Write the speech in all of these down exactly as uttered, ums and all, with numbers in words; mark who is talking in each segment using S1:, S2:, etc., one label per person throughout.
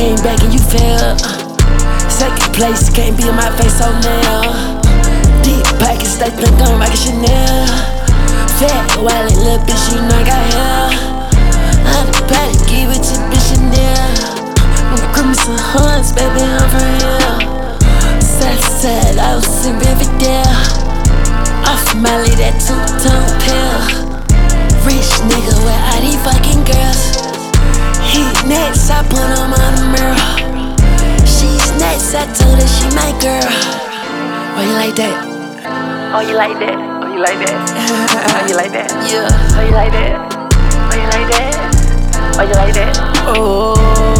S1: came back and you failed. Second place, can't be in my face, so now. Deep pockets, they think I'm rockin' Chanel. Fat wallet, little bitch, you know I got hair. I'm the patty, give it to bitch Chanel. I'm crimson horns, baby, I'm for real. Southside, I was in Riverdale. Off Molly, that two-tone pill. Rich nigga with all these fucking girls. He next, I put him on the mirror. She's next, I told her she my girl. Oh, you like that? Oh, you like that? Oh, you like that? Oh, you like that? Yeah. Oh, you like that? Oh, you like that? Oh, you like that? Oh.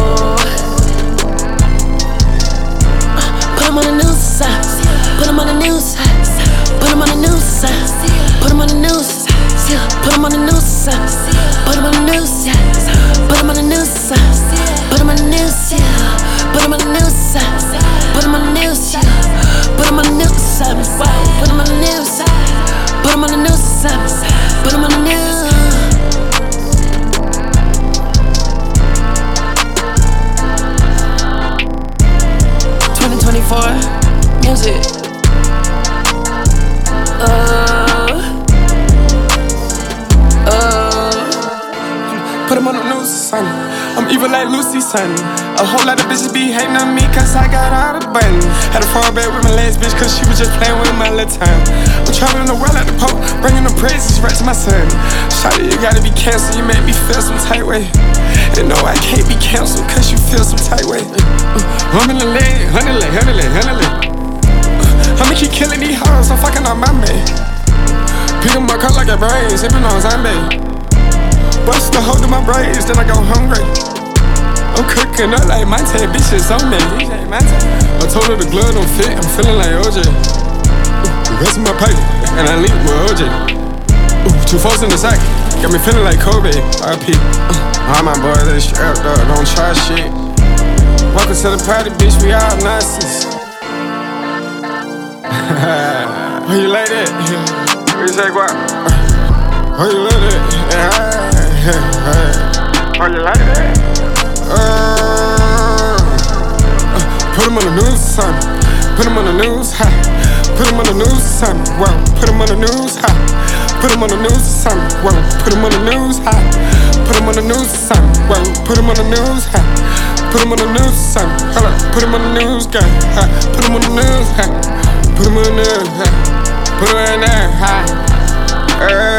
S1: Put him on the news, put him on the news, put him on the news, put him on the news, put him on the news, put him on the news, put him on the news, put him on the news, put him on the news, put him on the news, put him on the news, put him on the news, put him on the news, put him on the news. twenty twenty-four music. Uh, uh.
S2: Put him on the news, son. I'm evil like Lucy, son. A whole lot of bitches be hating on me cause I got all the buttons. Had to fall back with my last bitch cause she was just playing with my little time. I'm traveling the world at the Pope, bringing the praises right to my son. Shawty, you gotta be canceled, you make me feel some tight way. And no, I can't be canceled cause you feel some tight way. uh, I'm in the leg, honey leg, honey leg, honey leg. uh, I'ma keep killing these hoes, I'm fucking on my man. Pick 'em up, cut like a brain, sippin' on zombie. Bust the hole to my braids, then I go hungry. I'm cooking up like my ten bitches on me. I told her the glove don't fit, I'm feeling like O J. The rest of my pocket, and I leave with O J. Ooh, two folks in the sack, got me feeling like Kobe. R P. Uh, all my boys, they strapped up, don't try shit. Welcome to the party, bitch, we all nonsense. Oh, you like that? What you say, what? Oh, you like that? Oh, you like that? Uh, uh, put him on the news, son. Put him on the news, ha. Put him on the news, son. Whoa. Put him on the news, ha. Put him on the news, son. Whoa. Put him on the news, ha. Put him on the news, son. Whoa. Put him on the news, ha. Put him on the news, son. Hold up. Put him on the news, guy. Ha. Put him on the news, ha. Put him on the news, ha. Put him in there, ha. Uh,